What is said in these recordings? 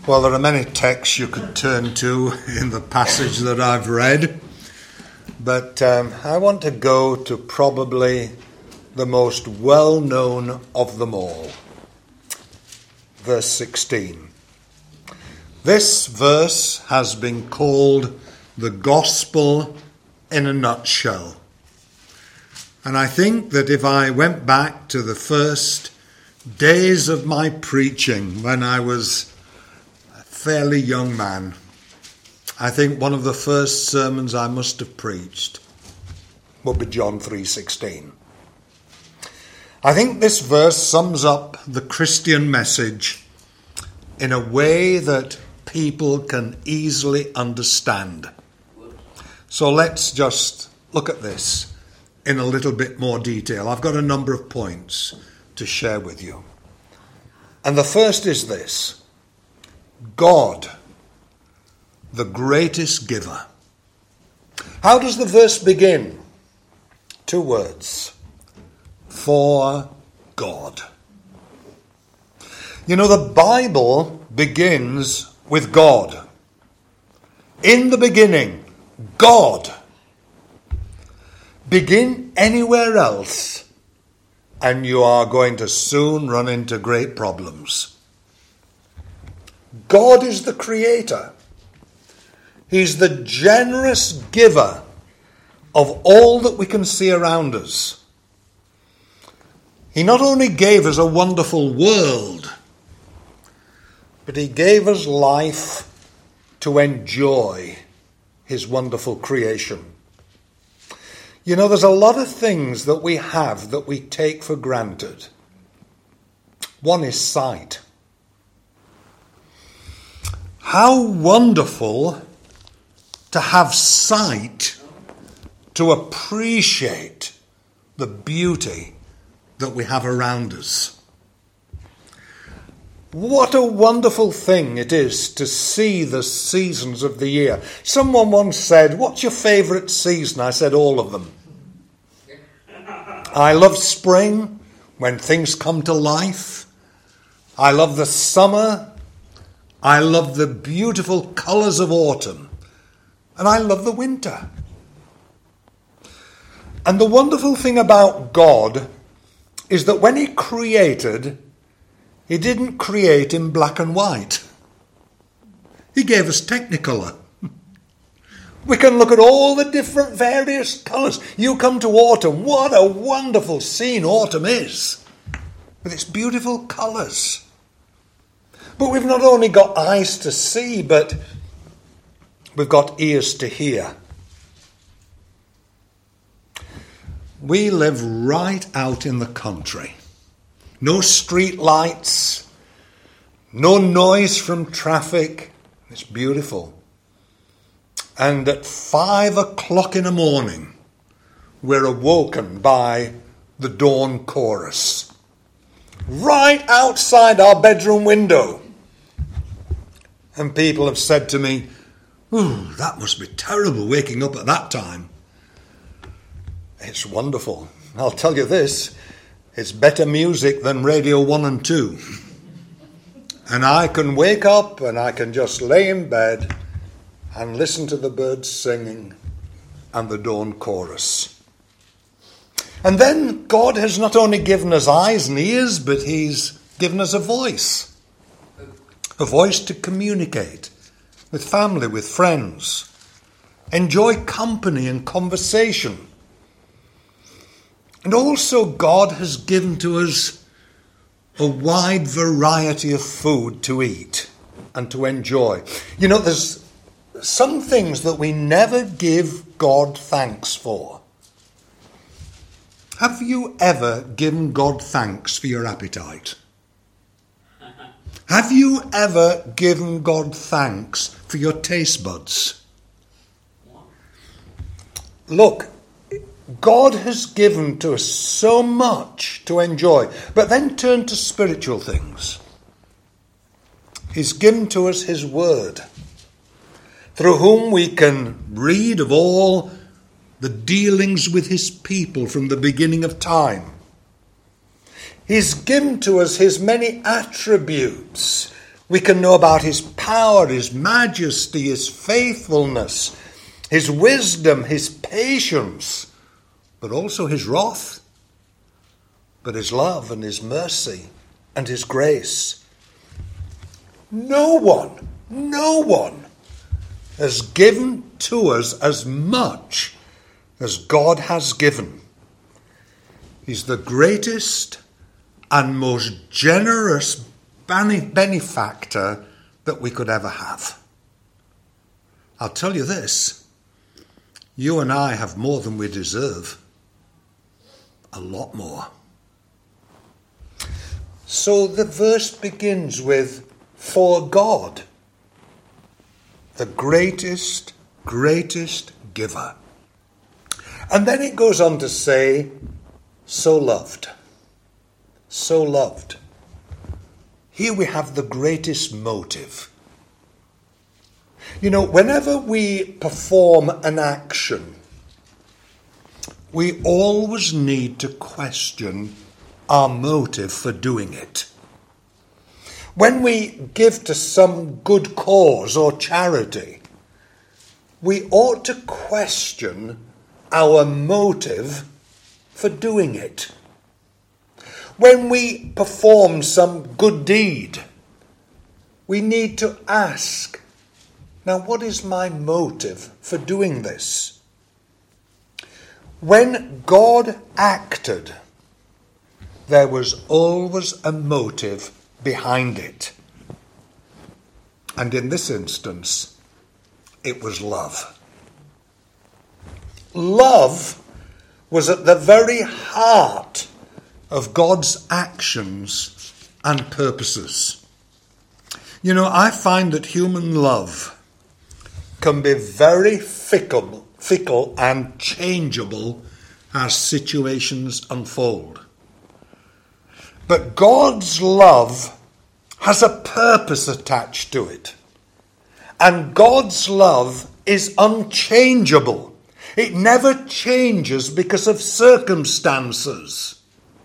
Well, there are many texts you could turn to in the passage that I've read, but I want to go to probably the most well-known of them all. Verse 16. This verse has been called the gospel in a nutshell. And I think that if I went back to the first days of my preaching when I was a fairly young man, I think one of the first sermons I must have preached would be John 3:16. I think this verse sums up the Christian message in a way that people can easily understand. So let's just look at this in a little bit more detail. I've got a number of points to share with you. And the first is this: God, the greatest giver. How does the verse begin? 2 words. For God. You know, the Bible begins with God. In the beginning, God. Begin anywhere else, and you are going to soon run into great problems. God is the creator. He's the generous giver of all that we can see around us. He not only gave us a wonderful world, but he gave us life to enjoy his wonderful creation. You know, there's a lot of things that we have that we take for granted. One is sight. How wonderful to have sight to appreciate the beauty that we have around us. What a wonderful thing it is to see the seasons of the year. Someone once said, "What's your favourite season?" I said, all of them. I love spring, when things come to life. I love the summer. I love the beautiful colours of autumn. And I love the winter. And the wonderful thing about God is that when he created, he didn't create in black and white. He gave us Technicolor. We can look at all the different various colours. You come to autumn, what a wonderful scene autumn is, with its beautiful colours. But we've not only got eyes to see, but we've got ears to hear. We live right out in the country. No street lights, no noise from traffic. It's beautiful. And at 5 o'clock in the morning, we're awoken by the dawn chorus. Right outside our bedroom window. And people have said to me, "Ooh, that must be terrible waking up at that time." It's wonderful. I'll tell you this. It's better music than Radio 1 and 2. And I can wake up and I can just lay in bed and listen to the birds singing and the dawn chorus. And then God has not only given us eyes and ears, but he's given us a voice to communicate with family, with friends, enjoy company and conversation. And also God has given to us a wide variety of food to eat and to enjoy. You know, there's some things that we never give God thanks for. Have you ever given God thanks for your appetite? Have you ever given God thanks for your taste buds? Look, God has given to us so much to enjoy, but then turn to spiritual things. He's given to us his word, through whom we can read of all the dealings with his people from the beginning of time. He's given to us his many attributes, We can know about his power, his majesty, his faithfulness, his wisdom, his patience, but also his wrath, but his love and his mercy and his grace. No one has given to us as much as God has given. He's the greatest and most generous benefactor that we could ever have. I'll tell you this, you and I have more than we deserve. A lot more. So the verse begins with, for God, the greatest giver. And then it goes on to say, so loved. So loved. Here we have the greatest motive. You know, whenever we perform an action, we always need to question our motive for doing it. When we give to some good cause or charity, we ought to question our motive for doing it. When we perform some good deed, we need to ask, now what is my motive for doing this? When God acted, there was always a motive behind it. And in this instance, it was love. Love was at the very heart of God's actions and purposes. You know, I find that human love can be very fickle and changeable as situations unfold. But God's love has a purpose attached to it. And God's love is unchangeable. It never changes because of circumstances.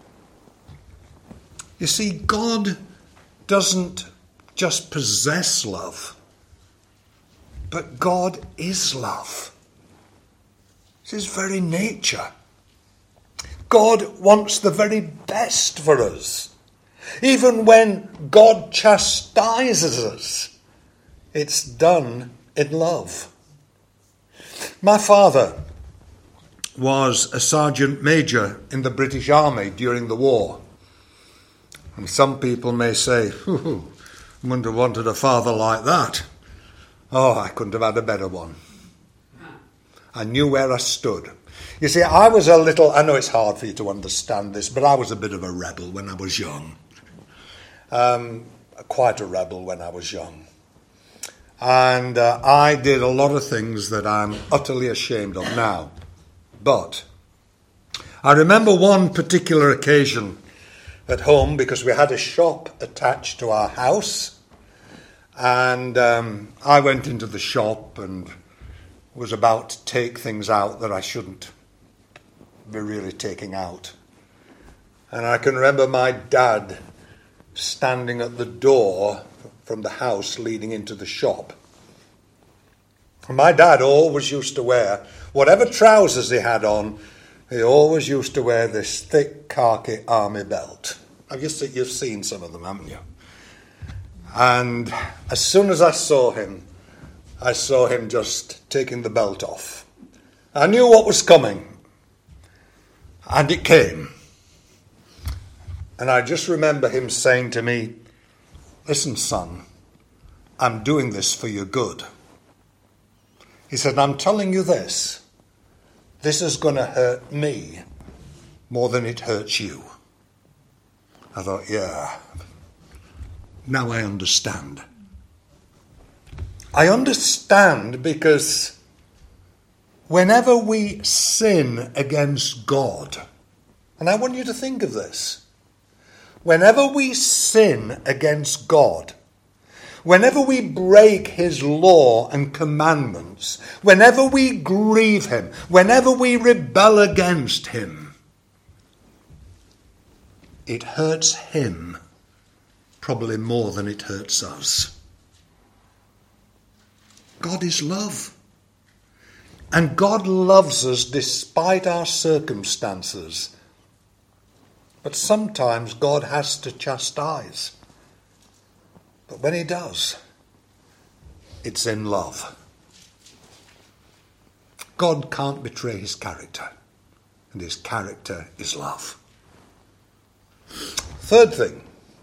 You see, God doesn't just possess love, but God is love. It's his very nature. God wants the very best for us. Even when God chastises us, it's done in love. My father was a sergeant major in the British Army during the war. And some people may say, I wouldn't have wanted a father like that. Oh, I couldn't have had a better one. I knew where I stood. You see, I was a little, I know it's hard for you to understand this, but I was a bit of a rebel when I was young. Quite a rebel when I was young. And I did a lot of things that I'm utterly ashamed of now. But I remember one particular occasion at home, because we had a shop attached to our house. And I went into the shop and was about to take things out that I shouldn't be really taking out. And I can remember my dad standing at the door from the house leading into the shop. And my dad always used to wear, whatever trousers he had on, he always used to wear this thick khaki army belt. You've seen some of them, haven't you? And as soon as I saw him just taking the belt off. I knew what was coming. And it came. And I just remember him saying to me, listen, son, I'm doing this for your good. He said, I'm telling you this. This is going to hurt me more than it hurts you. I thought, yeah, now I understand. I understand because whenever we sin against God, and I want you to think of this, whenever we sin against God, whenever we break his law and commandments, whenever we grieve him, whenever we rebel against him, it hurts him probably more than it hurts us. God is love. And God loves us despite our circumstances. But sometimes God has to chastise. But when he does, it's in love. God can't betray his character, and his character is love. Third thing,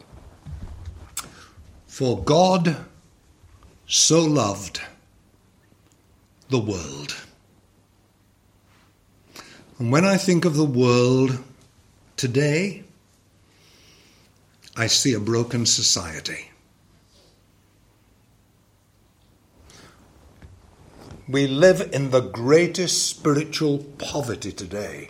for God so loved the world. And when I think of the world today, I see a broken society. We live in the greatest spiritual poverty today.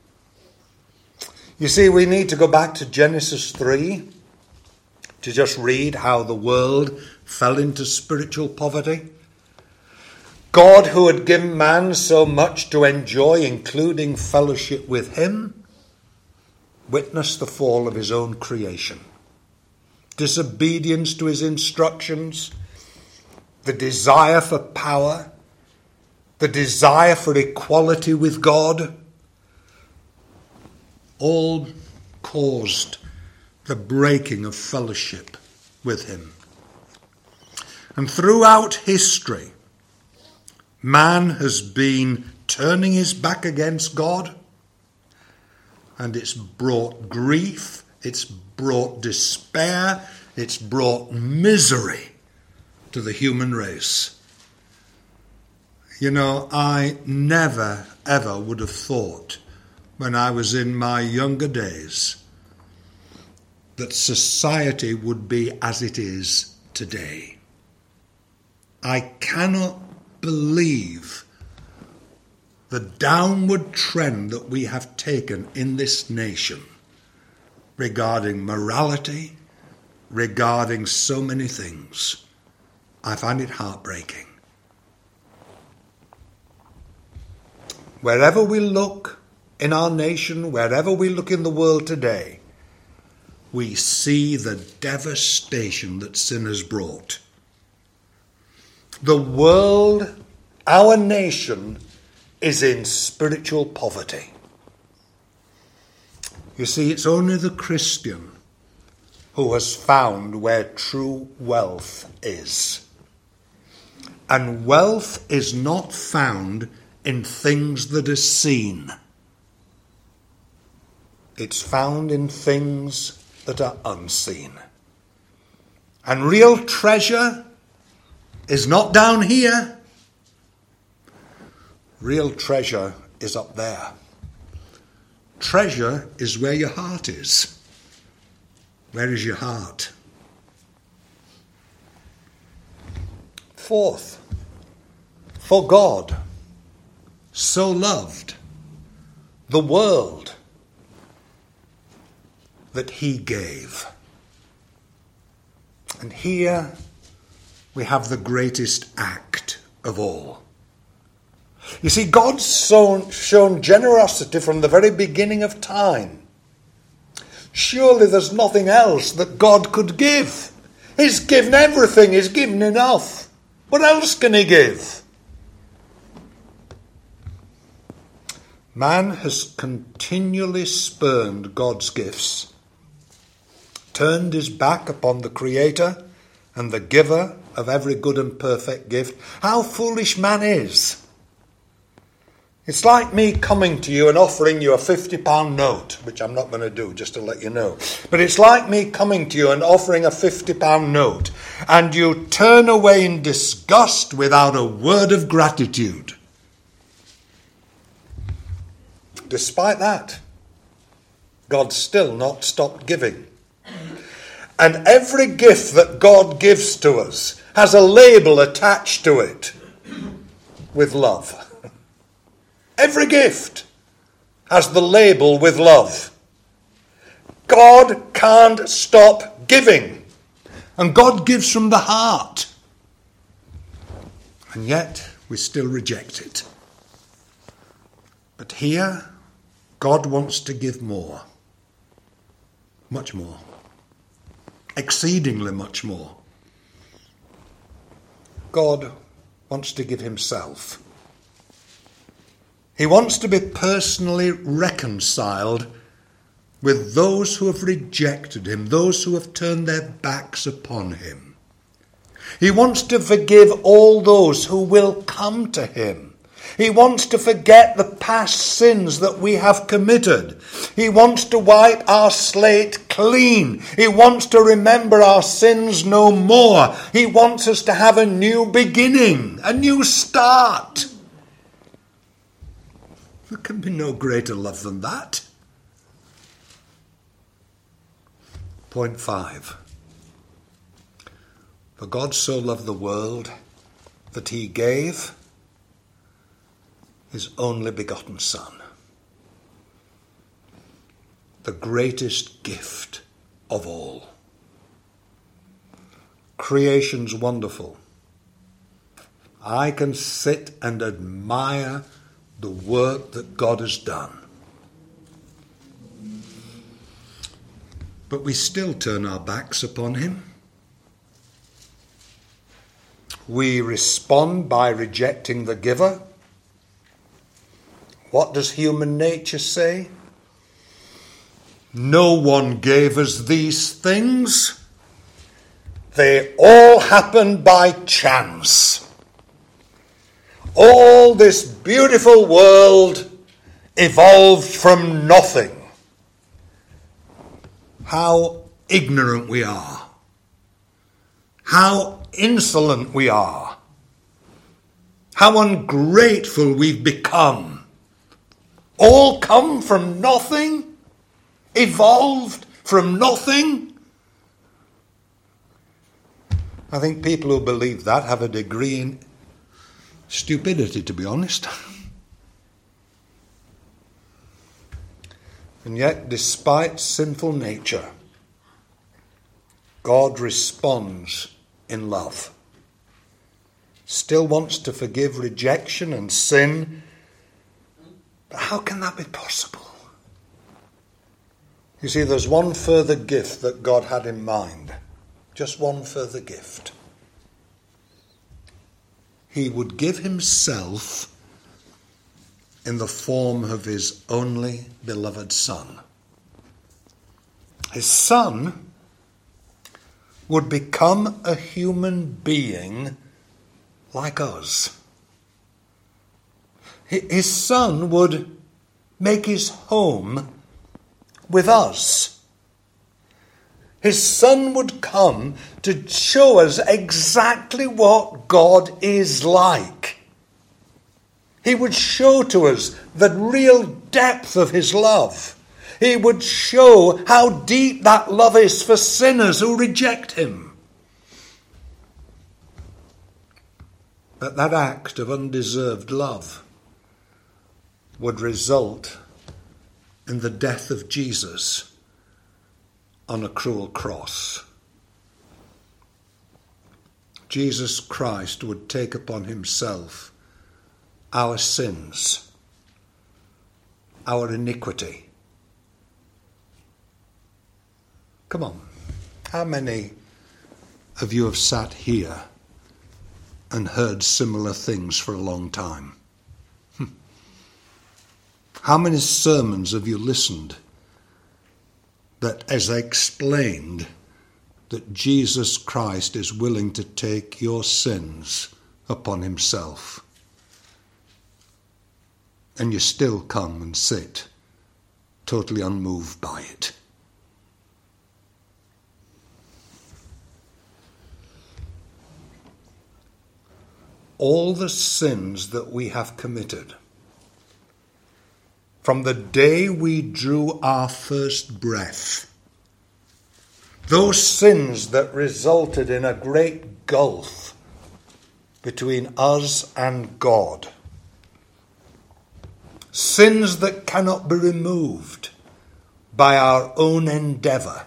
You see, we need to go back to Genesis 3 to just read how the world fell into spiritual poverty. God, who had given man so much to enjoy, including fellowship with him, witnessed the fall of his own creation. Disobedience to his instructions, the desire for power, the desire for equality with God, all caused the breaking of fellowship with him. And throughout history, man has been turning his back against God, and it's brought grief, it's brought despair, it's brought misery to the human race. You know, I never, ever would have thought when I was in my younger days that society would be as it is today. I cannot believe the downward trend that we have taken in this nation regarding morality, regarding so many things. I find it heartbreaking. Wherever we look in our nation, wherever we look in the world today, we see the devastation that sin has brought. The world, our nation, is in spiritual poverty. You see, it's only the Christian who has found where true wealth is. And wealth is not found in things that are seen. It's found in things that are unseen. And real treasure is not down here. Real treasure is up there. Treasure is where your heart is. Where is your heart? Fourth, for God so loved the world that he gave. And here we have the greatest act of all. You see, God's shown generosity from the very beginning of time. Surely there's nothing else that God could give. He's given everything. He's given enough. What else can he give? Man has continually spurned God's gifts, turned his back upon the Creator and the giver of every good and perfect gift. How foolish man is. It's like me coming to you and offering you a £50 note, which I'm not going to do, just to let you know. But it's like me coming to you and offering a £50 note, and you turn away in disgust without a word of gratitude. Despite that, God's still not stopped giving. And every gift that God gives to us has a label attached to it with love. Every gift has the label with love. God can't stop giving. And God gives from the heart. And yet we still reject it. But here, God wants to give more. Much more. exceedingly much more. God wants to give himself. He wants to be personally reconciled with those who have rejected him, those who have turned their backs upon him. He wants to forgive all those who will come to him. He wants to forget the past sins that we have committed. He wants to wipe our slate clean. He wants to remember our sins no more. He wants us to have a new beginning, a new start. There can be no greater love than that. Point 5. For God so loved the world that he gave his only begotten Son, the greatest gift of all. Creation's wonderful. I can sit and admire the work that God has done. But we still turn our backs upon him. We respond by rejecting the giver. What does human nature say? No one gave us these things. They all happened by chance. All this beautiful world evolved from nothing. How ignorant we are. How insolent we are. How ungrateful we've become. All come from nothing? Evolved from nothing? I think people who believe that have a degree in stupidity, to be honest. And yet, despite sinful nature, God responds in love. Still wants to forgive rejection and sin. But how can that be possible? You see, there's one further gift that God had in mind. Just one further gift. He would give himself in the form of his only beloved Son. His Son would become a human being like us. His Son would make his home with us. His Son would come to show us exactly what God is like. He would show to us the real depth of his love. He would show how deep that love is for sinners who reject him. But that act of undeserved love would result in the death of Jesus on a cruel cross. Jesus Christ would take upon himself our sins, our iniquity. Come on, how many of you have sat here and heard similar things for a long time? How many sermons have you listened that as I explained that Jesus Christ is willing to take your sins upon himself? And you still come and sit totally unmoved by it. All the sins that we have committed, from the day we drew our first breath, those sins that resulted in a great gulf between us and God, sins that cannot be removed by our own endeavour,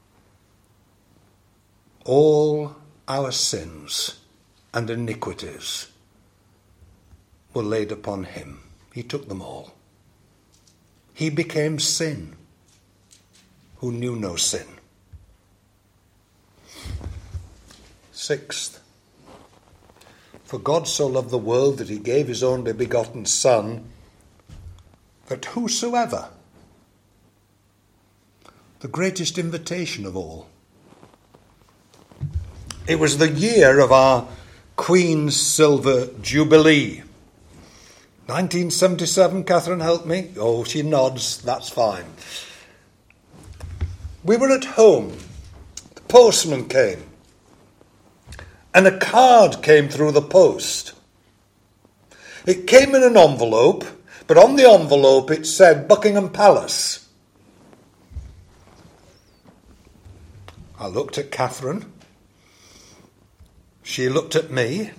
all our sins and iniquities were laid upon him. He took them all. He became sin, who knew no sin. Sixth, for God so loved the world that he gave his only begotten Son, that whosoever, the greatest invitation of all. It was the year of our Queen's Silver Jubilee. 1977, Catherine, help me. Oh, she nods, that's fine. We were at home. The postman came. And a card came through the post. It came in an envelope, but on the envelope it said Buckingham Palace. I looked at Catherine. She looked at me.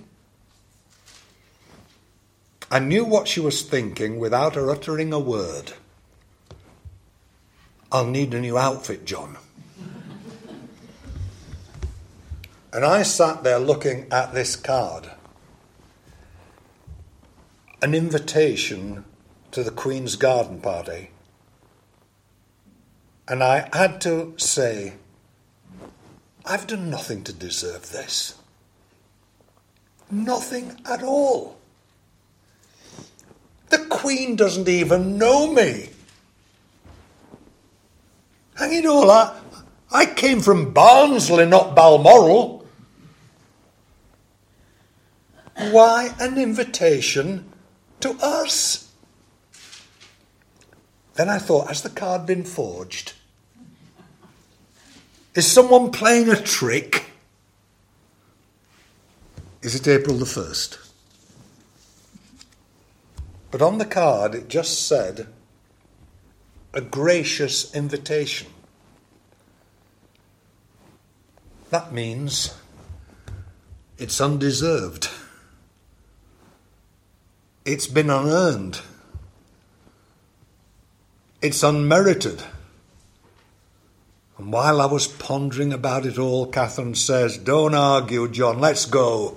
I knew what she was thinking without her uttering a word. I'll need a new outfit, John. And I sat there looking at this card. An invitation to the Queen's garden party. And I had to say, I've done nothing to deserve this. Nothing at all. The Queen doesn't even know me. Hang it all, I came from Barnsley, not Balmoral. Why an invitation to us? Then I thought, has the card been forged? Is someone playing a trick? Is it April the 1st? But on the card it just said, a gracious invitation. That means it's undeserved. It's been unearned. It's unmerited. And while I was pondering about it all, Catherine says, don't argue, John, let's go.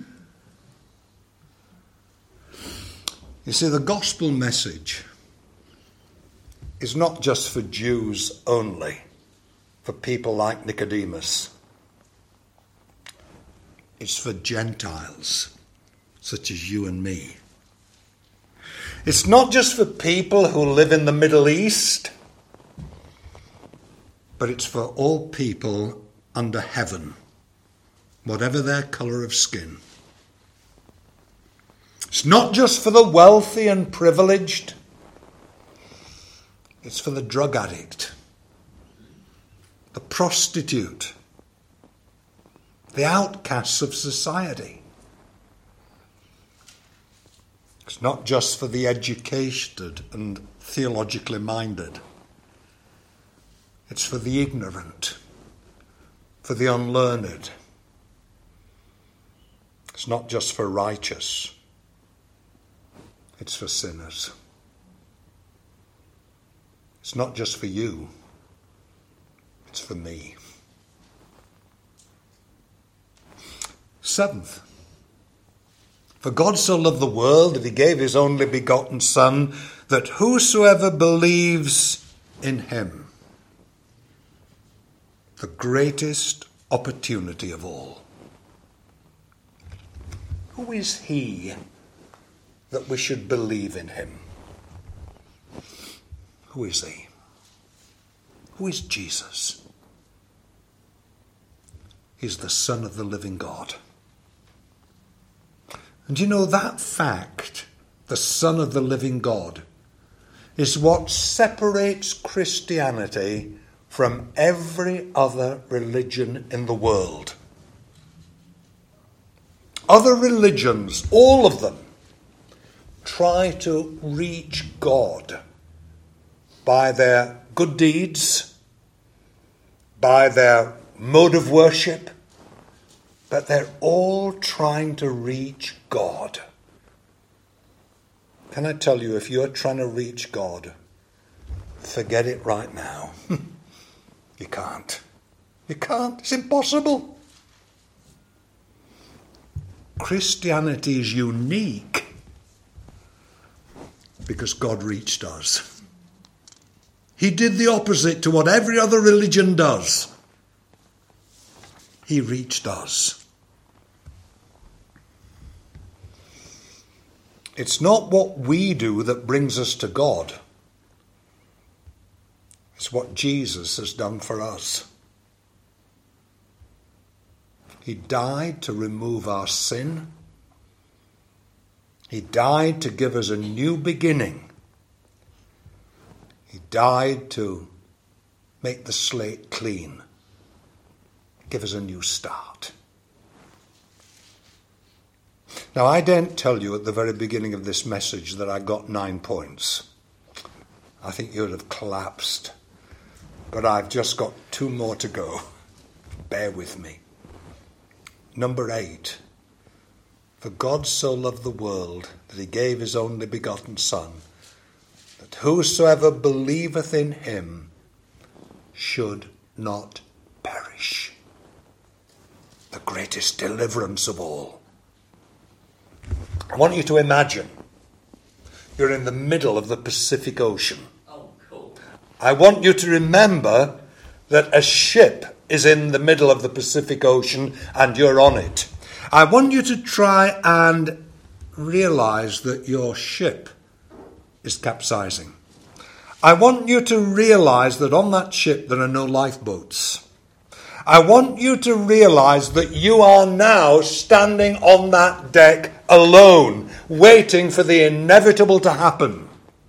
You see, the gospel message is not just for Jews only, for people like Nicodemus. It's for Gentiles, such as you and me. It's not just for people who live in the Middle East, but it's for all people under heaven, whatever their colour of skin. It's not just for the wealthy and privileged. It's for the drug addict, the prostitute, the outcasts of society. It's not just for the educated and theologically minded. It's for the ignorant, for the unlearned. It's not just for righteous. It's for sinners. It's not just for you. It's for me. Seventh, for God so loved the world that he gave his only begotten Son, that whosoever believes in him, the greatest opportunity of all. Who is he that we should believe in him? Who is he? Who is Jesus? He's the Son of the living God. And you know, that fact, the Son of the living God, is what separates Christianity from every other religion in the world. Other religions, all of them, try to reach God by their good deeds, by their mode of worship, but they're all trying to reach God. Can I tell you, if you're trying to reach God, forget it right now. You can't. You can't. It's impossible. Christianity is unique because God reached us. He did the opposite to what every other religion does. He reached us. It's not what we do that brings us to God. It's what Jesus has done for us. He died to remove our sin. He died to give us a new beginning. He died to make the slate clean, give us a new start. Now, I didn't tell you at the very beginning of this message that I got 9 points. I think you would have collapsed. But I've just got 2 more to go. Bear with me. Number 8. For God so loved the world that he gave his only begotten Son, that whosoever believeth in him should not perish. The greatest deliverance of all. I want you to imagine you're in the middle of the Pacific Ocean. Oh, cool. I want you to remember that a ship is in the middle of the Pacific Ocean and you're on it. I want you to try and realize that your ship is capsizing. I want you to realize that on that ship there are no lifeboats. I want you to realize that you are now standing on that deck alone, waiting for the inevitable to happen.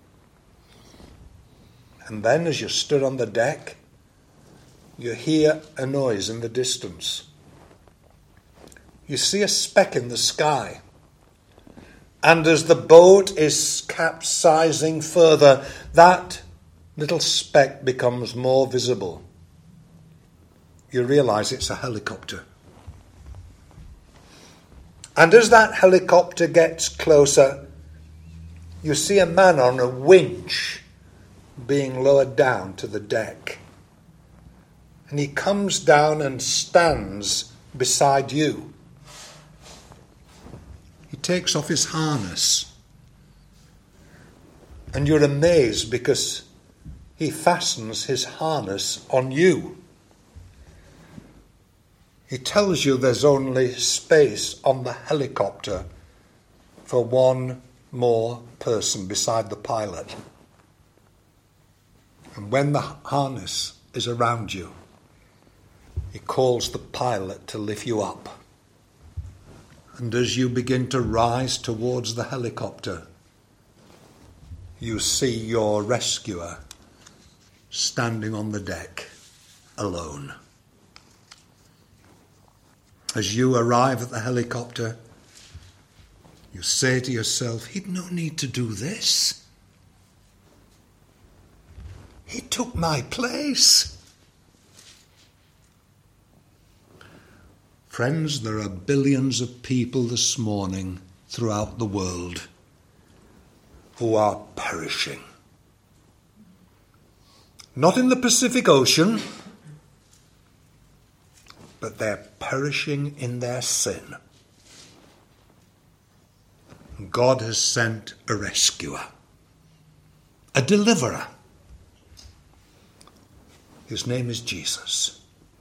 And then as you stood on the deck, you hear a noise in the distance. You see a speck in the sky. And as the boat is capsizing further, that little speck becomes more visible. You realize it's a helicopter. And as that helicopter gets closer, you see a man on a winch being lowered down to the deck. And he comes down and stands beside you. He takes off his harness. And you're amazed because he fastens his harness on you. He tells you there's only space on the helicopter for one more person beside the pilot. And when the harness is around you, he calls the pilot to lift you up. And as you begin to rise towards the helicopter, you see your rescuer standing on the deck alone. As you arrive at the helicopter, you say to yourself, he'd no need to do this. He took my place. Friends, there are billions of people this morning throughout the world who are perishing. Not in the Pacific Ocean, but they're perishing in their sin. God has sent a rescuer, a deliverer. His name is Jesus.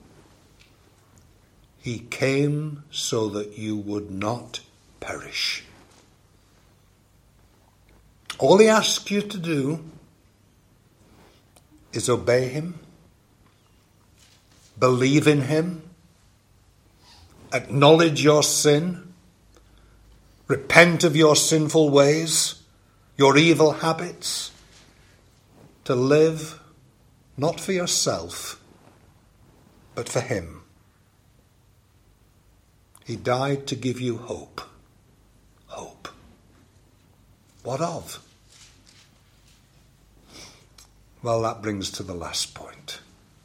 He came so that you would not perish. All he asks you to do is obey him, believe in him, acknowledge your sin, repent of your sinful ways, your evil habits, to live not for yourself, but for him. He died to give you hope. Hope. What of? Well, that brings to the last point.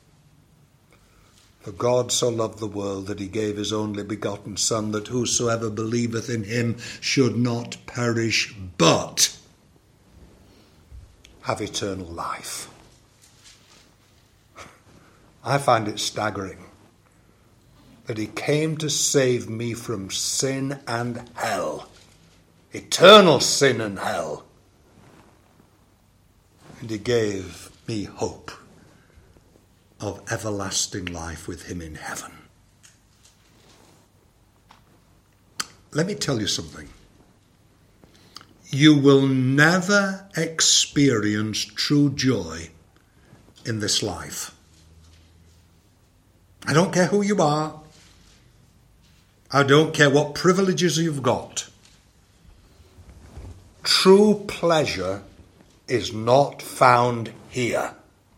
For God so loved the world that he gave his only begotten Son, that whosoever believeth in him should not perish, but have eternal life. I find it staggering that he came to save me from sin and hell, eternal sin and hell. And he gave me hope of everlasting life with him in heaven. Let me tell you something. you will never experience true joy in this life. I don't care who you are. I don't care what privileges you've got. True pleasure is not found here.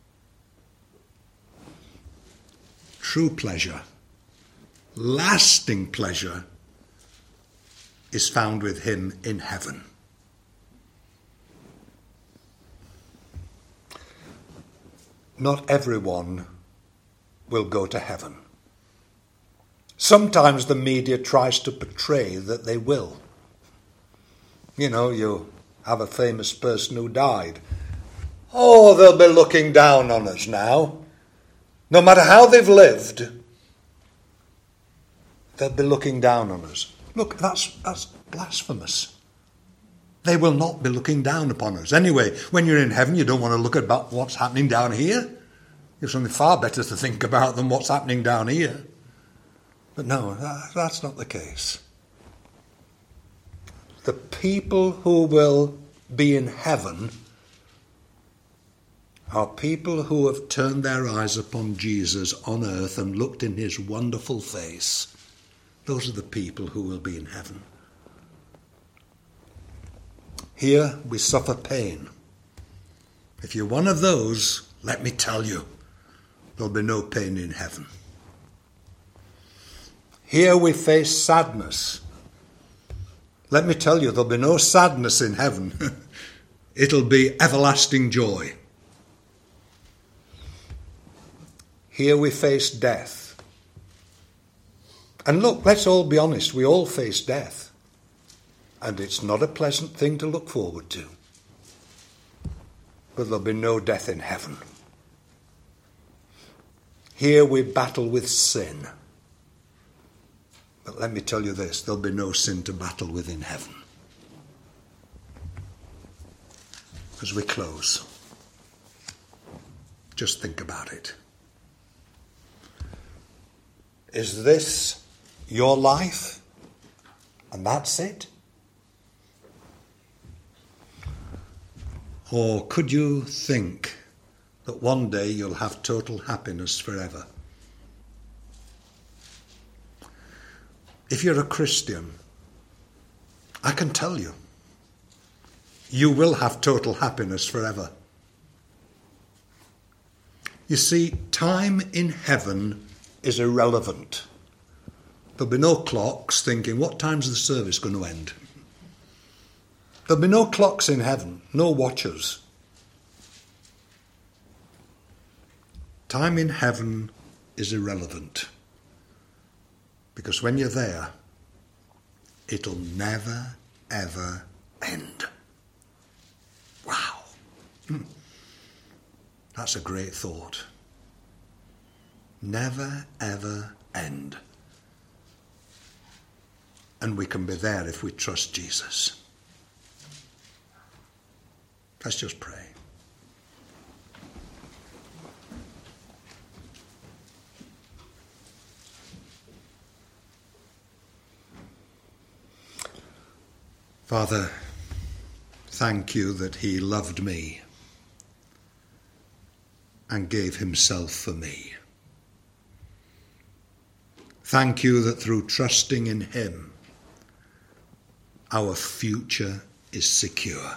True pleasure, lasting pleasure, is found with him in heaven. Not everyone will go to heaven. Sometimes the media tries to portray that they will. You have a famous person who died. Oh, they'll be looking down on us now. No matter how they've lived, they'll be looking down on us. Look, that's blasphemous. They will not be looking down upon us. Anyway, when you're in heaven, you don't want to look about what's happening down here. There's something far better to think about than what's happening down here. But no, that's not the case. The people who will be in heaven are people who have turned their eyes upon Jesus on earth and looked in his wonderful face. Those are the people who will be in heaven. Here we suffer pain. If you're one of those, let me tell you, there'll be no pain in heaven. Here we face sadness. Let me tell you, there'll be no sadness in heaven. It'll be everlasting joy. Here we face death. And look, let's all be honest, we all face death. And it's not a pleasant thing to look forward to. But there'll be no death in heaven. Here we battle with sin. But let me tell you this, there'll be no sin to battle with in heaven. As we close, just think about it. Is this your life? And that's it? Or could you think that one day you'll have total happiness forever? If you're a Christian, I can tell you, you will have total happiness forever. You see, time in heaven is irrelevant. There'll be no clocks thinking, what time's the service going to end? There'll be no clocks in heaven, no watchers. Time in heaven is irrelevant. Because when you're there, it'll never, ever end. Wow. That's a great thought. Never, ever end. And we can be there if we trust Jesus. Let's just pray. Father, thank you that he loved me and gave himself for me. Thank you that through trusting in him, our future is secure.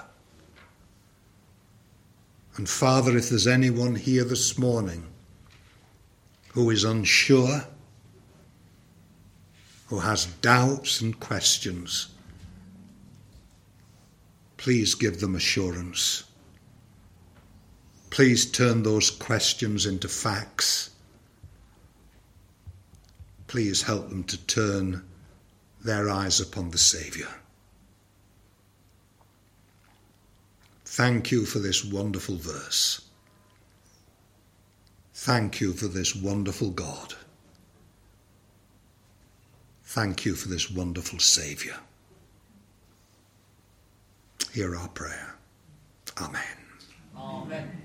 And Father, if there's anyone here this morning who is unsure, who has doubts and questions, please give them assurance. Please turn those questions into facts. Please help them to turn their eyes upon the Saviour. Thank you for this wonderful verse. Thank you for this wonderful God. Thank you for this wonderful Saviour. Hear our prayer. Amen. Amen.